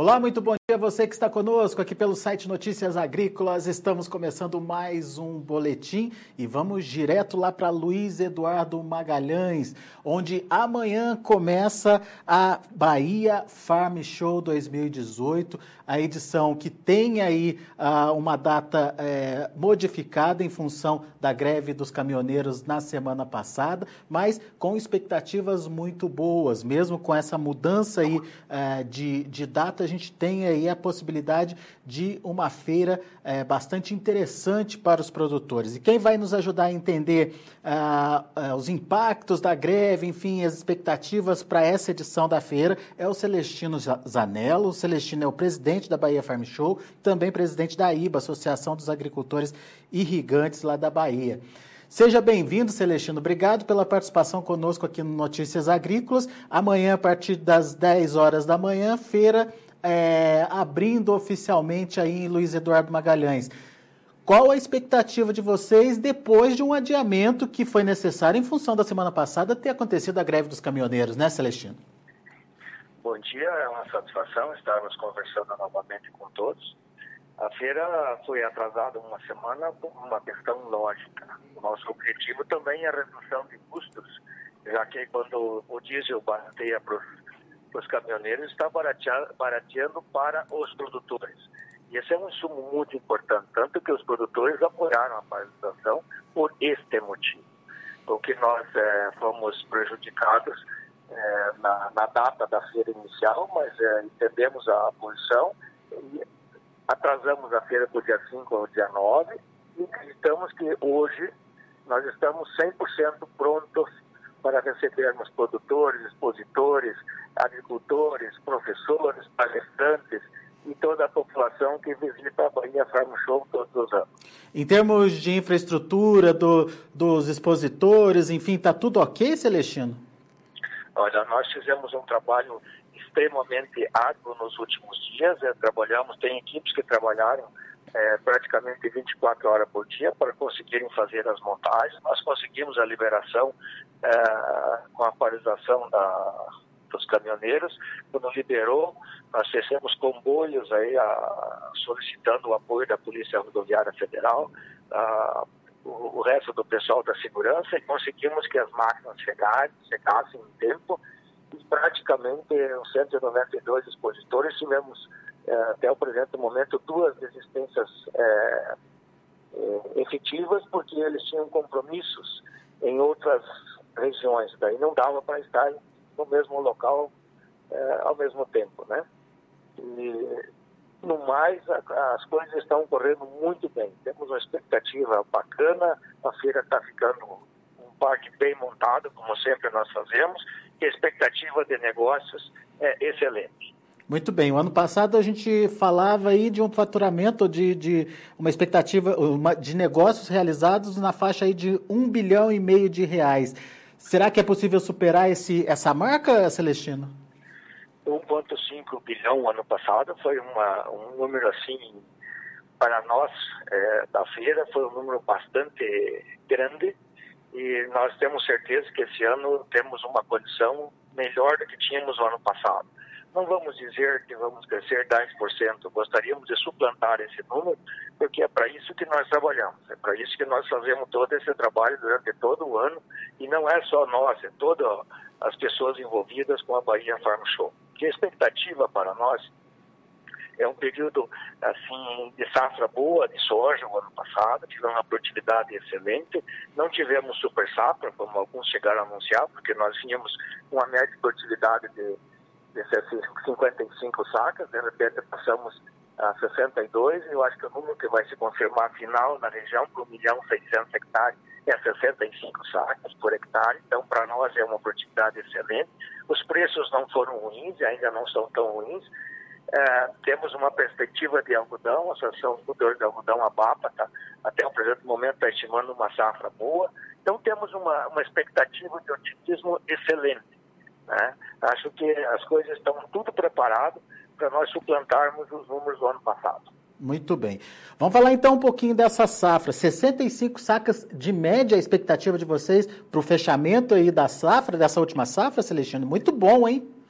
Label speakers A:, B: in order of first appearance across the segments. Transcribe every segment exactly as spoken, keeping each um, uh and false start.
A: Olá, muito bom dia a você que está conosco aqui pelo site Notícias Agrícolas. Estamos começando mais um boletim e vamos direto lá para Luiz Eduardo Magalhães, onde amanhã começa a Bahia Farm Show dois mil e dezoito, a edição que tem aí uh, uma data eh, modificada em função da greve dos caminhoneiros na semana passada, mas com expectativas muito boas, mesmo com essa mudança aí uh, de, de data. A gente tem aí a possibilidade de uma feira é, bastante interessante para os produtores. E quem vai nos ajudar a entender ah, ah, os impactos da greve, enfim, as expectativas para essa edição da feira é o Celestino Zanello. O Celestino é o presidente da Bahia Farm Show, também presidente da I B A, Associação dos Agricultores Irrigantes lá da Bahia. Seja bem-vindo, Celestino. Obrigado pela participação conosco aqui no Notícias Agrícolas. Amanhã, a partir das dez horas da manhã, feira é, abrindo oficialmente aí em Luiz Eduardo Magalhães. Qual a expectativa de vocês depois de um adiamento que foi necessário em função da semana passada ter acontecido a greve dos caminhoneiros, né, Celestino?
B: Bom dia, é uma satisfação estarmos conversando novamente com todos. A feira foi atrasada uma semana por uma questão lógica. O nosso objetivo também é a redução de custos, já que quando o diesel barateia para os caminhoneiros, está barateando, barateando para os produtores. E esse é um insumo muito importante, tanto que os produtores apoiaram a paralisação por este motivo. Porque nós é, fomos prejudicados é, na, na data da feira inicial, mas é, entendemos a posição e atrasamos a feira para o dia cinco ou dia nove e acreditamos que hoje nós estamos cem por cento prontos para recebermos produtores, expositores, agricultores, professores, palestrantes e toda a população que visita a Bahia Farm Show todos os anos.
A: Em termos de infraestrutura, do, dos expositores, enfim, está tudo ok, Celestino?
B: Olha, nós fizemos um trabalho extremamente árduo nos últimos dias, é, trabalhamos, tem equipes que trabalharam é, praticamente vinte e quatro horas por dia para conseguirem fazer as montagens. Nós conseguimos a liberação é, com a paralisação da, dos caminhoneiros. Quando liberou, nós fizemos comboios aí, a, solicitando o apoio da Polícia Rodoviária Federal, a, o, o resto do pessoal da segurança, e conseguimos que as máquinas chegassem, chegassem em tempo. E praticamente os cento e noventa e dois expositores tivemos, é, até o presente momento, duas desistências é, é, efetivas, porque eles tinham compromissos em outras regiões, daí não dava para estar no mesmo local é, ao mesmo tempo, né? E, no mais, a, as coisas estão correndo muito bem, temos uma expectativa bacana, a feira está ficando um parque bem montado, como sempre nós fazemos, e a expectativa de negócios é excelente.
A: Muito bem. O ano passado a gente falava aí de um faturamento, de, de uma expectativa uma, de negócios realizados na faixa aí de um bilhão e meio de reais. Será que é possível superar esse, essa marca, Celestino?
B: um vírgula cinco bilhão ano passado foi uma, um número assim, para nós é, da feira, foi um número bastante grande. E nós temos certeza que esse ano temos uma condição melhor do que tínhamos no ano passado. Não vamos dizer que vamos crescer dez por cento, gostaríamos de suplantar esse número, porque é para isso que nós trabalhamos, é para isso que nós fazemos todo esse trabalho durante todo o ano, e não é só nós, é todas as pessoas envolvidas com a Bahia Farm Show. Que a expectativa para nós é um período assim, de safra boa de soja o ano passado, tivemos uma produtividade excelente, não tivemos super safra, como alguns chegaram a anunciar, porque nós tínhamos uma média de produtividade de, de cinquenta e cinco sacas, de repente passamos a sessenta e dois, e eu acho que o número que vai se confirmar final na região para um milhão e seiscentos hectares é sessenta e cinco sacas por hectare, então para nós é uma produtividade excelente. Os preços não foram ruins, ainda não são tão ruins. É, temos uma perspectiva de algodão, a Associação dos Produtores de Algodão, a BAPA, tá, até o presente momento está estimando uma safra boa. Então temos uma, uma expectativa de otimismo excelente, né? Acho que as coisas estão tudo preparado para nós suplantarmos os números do ano passado.
A: Muito bem. Vamos falar então um pouquinho dessa safra. sessenta e cinco sacas de média, a expectativa de vocês para o fechamento aí da safra, dessa última safra, Celestino? Muito bom, hein?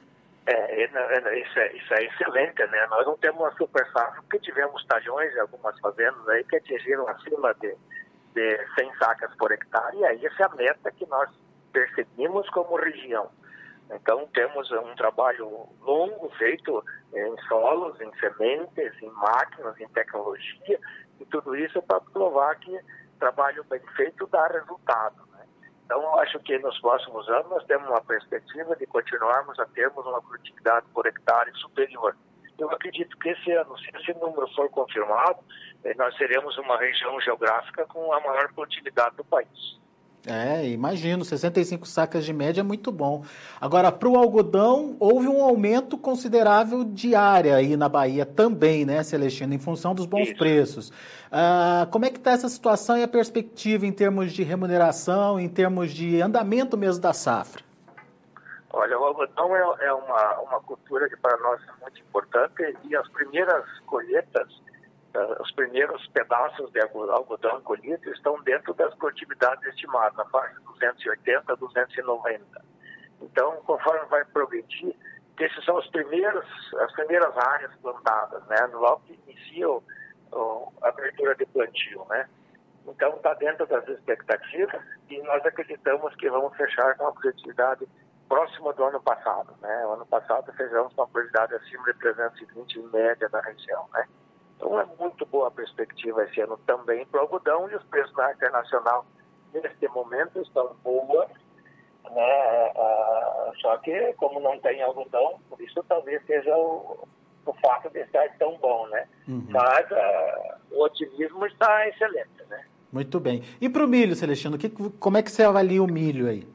B: É, isso é, isso é excelente, né? Nós não temos uma super safra, porque tivemos talhões em algumas fazendas aí que atingiram acima de, de cem sacas por hectare, e aí essa é a meta que nós perseguimos como região. Então temos um trabalho longo feito em solos, em sementes, em máquinas, em tecnologia, e tudo isso para provar que trabalho bem feito dá resultado, né? Então eu acho que nos próximos anos nós temos uma perspectiva de continuarmos a termos uma produtividade por hectare superior. Eu acredito que esse ano, se esse número for confirmado, nós seremos uma região geográfica com a maior produtividade do país.
A: É, imagino, sessenta e cinco sacas de média é muito bom. Agora, para o algodão, houve um aumento considerável de área aí na Bahia também, né, Celestino, em função dos bons Isso. preços. Ah, como é que está essa situação e a perspectiva em termos de remuneração, em termos de andamento mesmo da safra?
B: Olha, o algodão é, é uma, uma cultura que para nós é muito importante, e as primeiras colheitas, os primeiros pedaços de algodão colhidos estão dentro das produtividades estimadas, na faixa de duzentos e oitenta a duzentos e noventa. Então, conforme vai progredir, esses são os primeiros, as primeiras áreas plantadas, né? Logo que inicia o, o, a abertura de plantio, né? Então, está dentro das expectativas e nós acreditamos que vamos fechar com uma produtividade próxima do ano passado, né? O ano passado fechamos com uma produtividade acima de trezentos e vinte em média da região, né? Então é muito boa a perspectiva esse ano também para o algodão, e os preços na internacional neste momento estão boas, né? Ah, só que como não tem algodão, por isso talvez seja o, o fato de estar tão bom, né? Uhum. Mas ah, o otimismo está excelente, né?
A: Muito bem. E para o milho, Celestino, que, como é que você avalia o milho aí?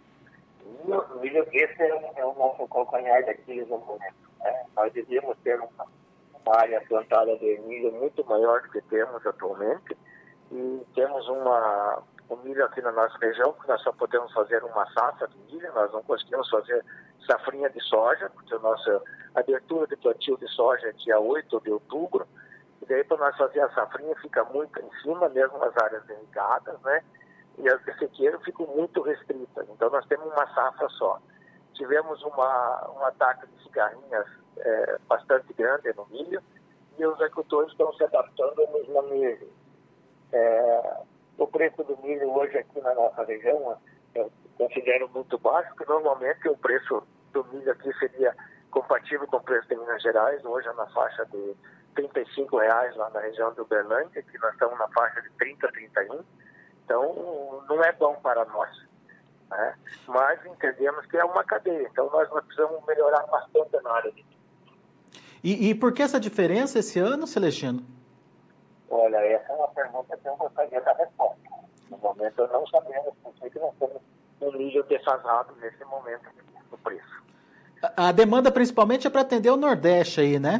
B: O milho, esse é o, é o nosso calcanhar daqueles no momento, né? Nós devíamos ter uma uma área plantada de milho muito maior do que temos atualmente, e temos uma, um milho aqui na nossa região que nós só podemos fazer uma safra de milho, nós não conseguimos fazer safrinha de soja, porque a nossa abertura de plantio de soja é dia oito de outubro, e daí para nós fazer a safrinha fica muito em cima, mesmo nas áreas irrigadas, né? E as de sequeiro ficam muito restritas, então nós temos uma safra só. Tivemos uma, um ataque de cigarrinhas é, bastante grande no milho, e os agricultores estão se adaptando nos manejos. É, o preço do milho hoje aqui na nossa região eu considero muito baixo, porque normalmente o preço do milho aqui seria compatível com o preço de Minas Gerais, hoje é na faixa de trinta e cinco reais lá na região de Uberlândia, que nós estamos na faixa de trinta, trinta e um, então não é bom para nós. Né? Mas entendemos que é uma cadeia, então nós precisamos melhorar bastante na área de
A: e, e por que essa diferença esse ano, Celestino?
B: Olha, essa é uma pergunta que eu gostaria da resposta. No momento eu não sabemos por que nós temos um milho defasado nesse momento do preço.
A: A, a demanda principalmente é para atender o Nordeste aí, né?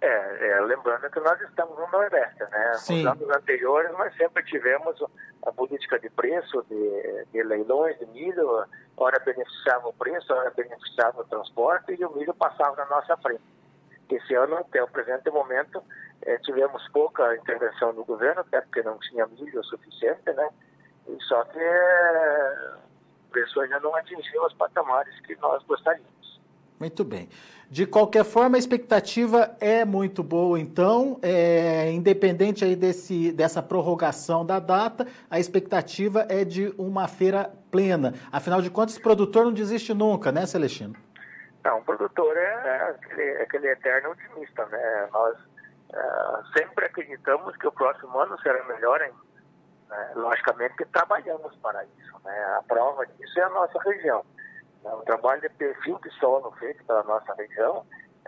B: É, é, lembrando que nós estamos no Nordeste, né?
A: Sim.
B: Nos anos anteriores nós sempre tivemos a política de preço, de, de leilões de milho, ora beneficiava o preço, ora beneficiava o transporte, e o milho passava na nossa frente. Esse ano, até o presente momento, eh, tivemos pouca intervenção do governo, até porque não tinha milho o suficiente, né? E só que eh, o preço ainda não atingiu os patamares que nós gostaríamos.
A: Muito bem. De qualquer forma, a expectativa é muito boa, então, é, independente aí desse, dessa prorrogação da data, a expectativa é de uma feira plena. Afinal de contas, o produtor não desiste nunca, né, Celestino?
B: Não, o produtor é aquele, aquele eterno otimista, né? Nós é, sempre acreditamos que o próximo ano será melhor ainda. Né? Logicamente que trabalhamos para isso, né? A prova disso é a nossa região. O trabalho de perfil de solo feito pela nossa região,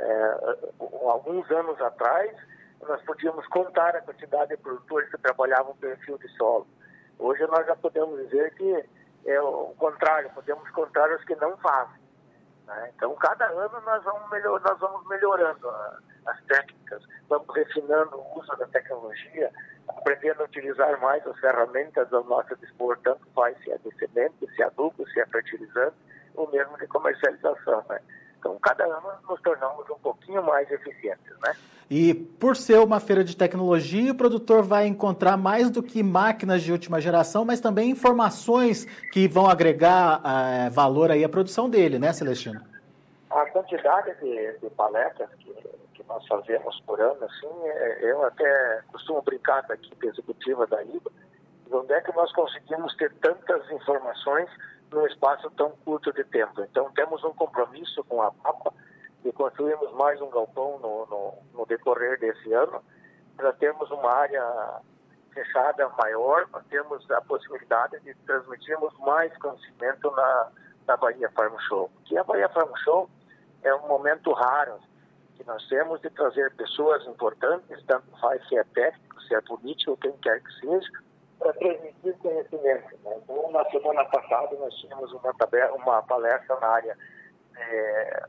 B: é, alguns anos atrás, nós podíamos contar a quantidade de produtores que trabalhavam perfil de solo. Hoje nós já podemos dizer que é o contrário, podemos contar os que não fazem. Né? Então, cada ano nós vamos, melhor, nós vamos melhorando a, as técnicas, vamos refinando o uso da tecnologia, aprendendo a utilizar mais as ferramentas ao nosso dispor, tanto faz se é de semente, se é adubo, se é fertilizante, ou mesmo de comercialização, né? Então, cada ano nos tornamos um pouquinho mais eficientes, né?
A: E por ser uma feira de tecnologia, o produtor vai encontrar mais do que máquinas de última geração, mas também informações que vão agregar uh, valor aí à produção dele, né, Celestino?
B: a quantidade de, de palestras que, que nós fazemos por ano, assim, eu até costumo brincar da equipe executiva da I B A, onde é que nós conseguimos ter tantas informações num espaço tão curto de tempo. Então, temos um compromisso com a Papa de construirmos mais um galpão no, no, no decorrer desse ano, para termos uma área fechada maior, para termos a possibilidade de transmitirmos mais conhecimento na, na Bahia Farm Show. Que a Bahia Farm Show é um momento raro que nós temos de trazer pessoas importantes, tanto faz se é técnico, se é político, quem quer que seja, para transmitir conhecimento. Né? Então, na semana passada, nós tínhamos uma, tabela, uma palestra na área é,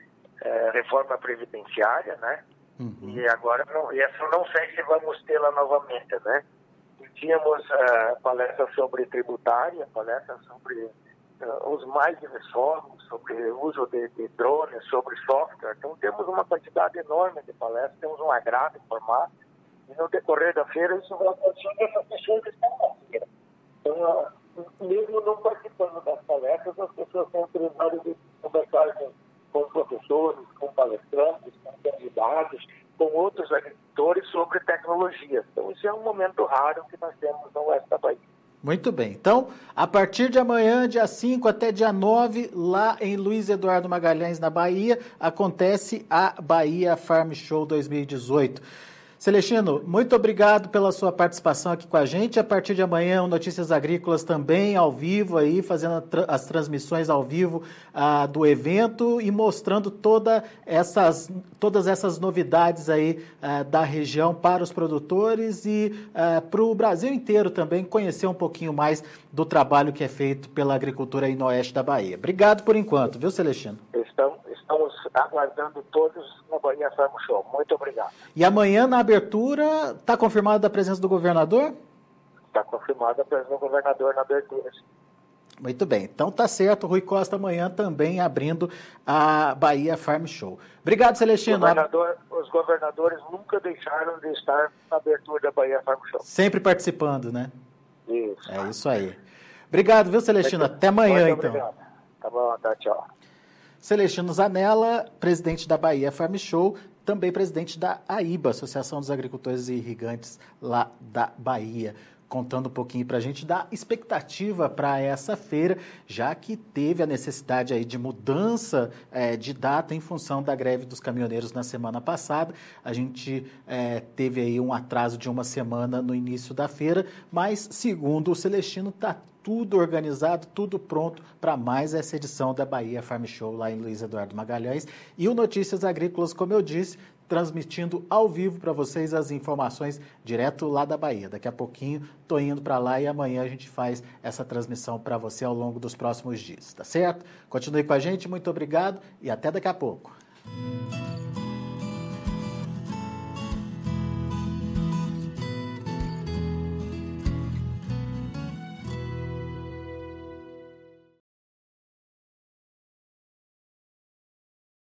B: é, reforma previdenciária, né? Uhum. E agora, não, e essa eu não sei se vamos tê-la novamente, né? E tínhamos uh, palestra sobre tributária, palestra sobre uh, os mais diversos, sobre o uso de, de drones, sobre software. Então, temos uma quantidade enorme de palestras, temos um agrado formado, e no decorrer da feira, isso vai acontecer essas pessoas que estão na feira. Então, uh, mesmo não participando das palestras, as pessoas têm oportunidade de conversar com, com professores, com palestrantes, com candidatos, com outros agricultores sobre tecnologia. Então, isso é um momento raro que nós temos no oeste da Bahia.
A: Muito bem. Então, a partir de amanhã, dia cinco até dia nove, lá em Luiz Eduardo Magalhães, na Bahia, acontece a Bahia Farm Show dois mil e dezoito. Celestino, muito obrigado pela sua participação aqui com a gente. A partir de amanhã, o Notícias Agrícolas também ao vivo, aí, fazendo as transmissões ao vivo ah, do evento e mostrando toda essas, todas essas novidades aí ah, da região para os produtores e ah, para o Brasil inteiro também conhecer um pouquinho mais do trabalho que é feito pela agricultura aí no oeste da Bahia. Obrigado por enquanto, viu, Celestino?
B: Estamos, estamos aguardando todos no Bahia Farm Show. Muito obrigado.
A: E amanhã, na abertura, está confirmada a presença do governador?
B: Está confirmada a presença do governador na abertura.
A: Muito bem. Então tá certo, Rui Costa amanhã também abrindo a Bahia Farm Show. Obrigado, Celestino.
B: Governador, os governadores nunca deixaram de estar na abertura da Bahia Farm Show.
A: Sempre participando, né?
B: Isso.
A: É isso aí. Obrigado, viu, Celestino? Muito, Até amanhã, então.
B: Obrigado. Tá bom, tá, tchau.
A: Celestino Zanella, presidente da Bahia Farm Show, também presidente da A I B A, Associação dos Agricultores e Irrigantes lá da Bahia, contando um pouquinho para a gente da expectativa para essa feira, já que teve a necessidade aí de mudança é, de data em função da greve dos caminhoneiros na semana passada. A gente é, teve aí um atraso de uma semana no início da feira, mas segundo o Celestino, está tudo organizado, tudo pronto para mais essa edição da Bahia Farm Show lá em Luiz Eduardo Magalhães. E o Notícias Agrícolas, como eu disse, transmitindo ao vivo para vocês as informações direto lá da Bahia. Daqui a pouquinho estou indo para lá e amanhã a gente faz essa transmissão para você ao longo dos próximos dias, tá certo? Continue com a gente, muito obrigado e até daqui a pouco.